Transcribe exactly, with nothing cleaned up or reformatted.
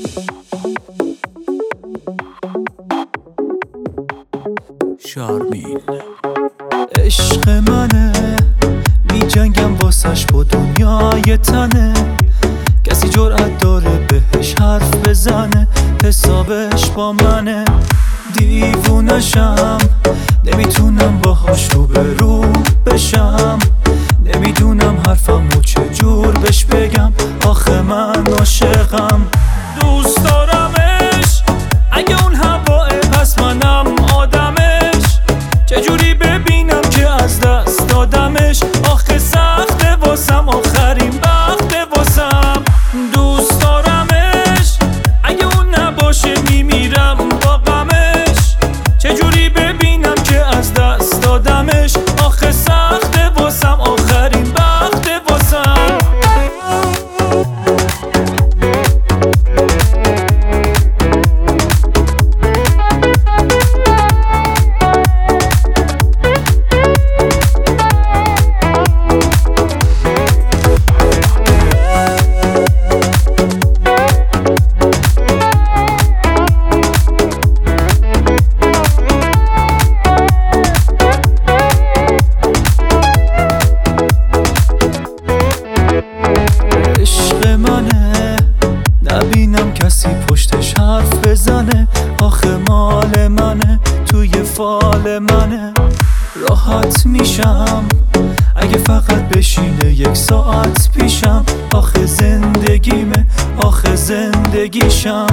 شارمین عشق منه، می جنگم واسش با دنیای تنه. کسی جرأت داره بهش حرف بزنه، حسابش با منه. دیوونشم، نمیتونم باهاش رو به رو بشم. نمیدونم حرفمو چجور بهش بگم، آخه من عاشقم. دوست دارمش، اگه اون هواه پس منم آدمش. چجوری ببینم که از دست دادمش، آخه سخته واسم، آخرین وقته واسم. دوست دارمش، اگه اون نباشه میمیرم با غمش. چجوری ببینم که از دست دادمش، آخه سخته واسم، آخرین وقته واسم. نبینم کسی پشتش حرف بزنه، آخه مال منه، توی فال منه. راحت میشم اگه فقط بشینه یک ساعت پیشم، آخه زندگیمه، آخه زندگیشم.